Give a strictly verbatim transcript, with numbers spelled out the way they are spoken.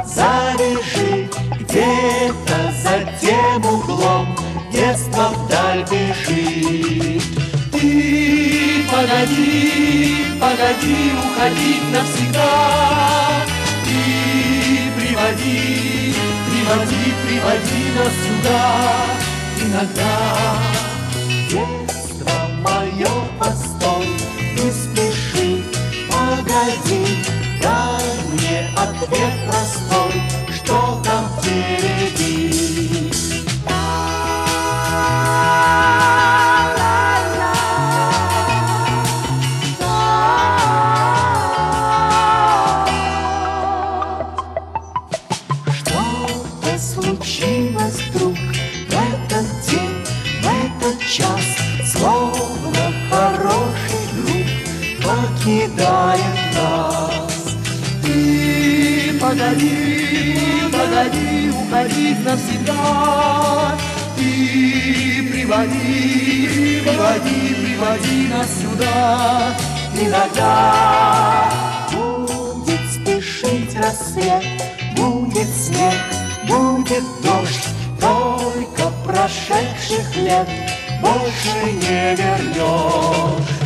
завяжи где-то за тем углом, детство вдаль бежит. Ты погоди, погоди уходить навсегда. Ты приводи, приводи, приводи нас сюда. Иногда детство мое, постой, не спеши, погоди, дай мне ответ простой, что там впереди. Что-то случилось вдруг в этот день, в этот час, словно хороший друг покидает нас. Ты погоди, погоди уходить навсегда. Ты приводи, приводи, приводи нас сюда. Иногда будет спешить рассвет, будет снег, будет дождь, только прошедших лет больше не вернешь.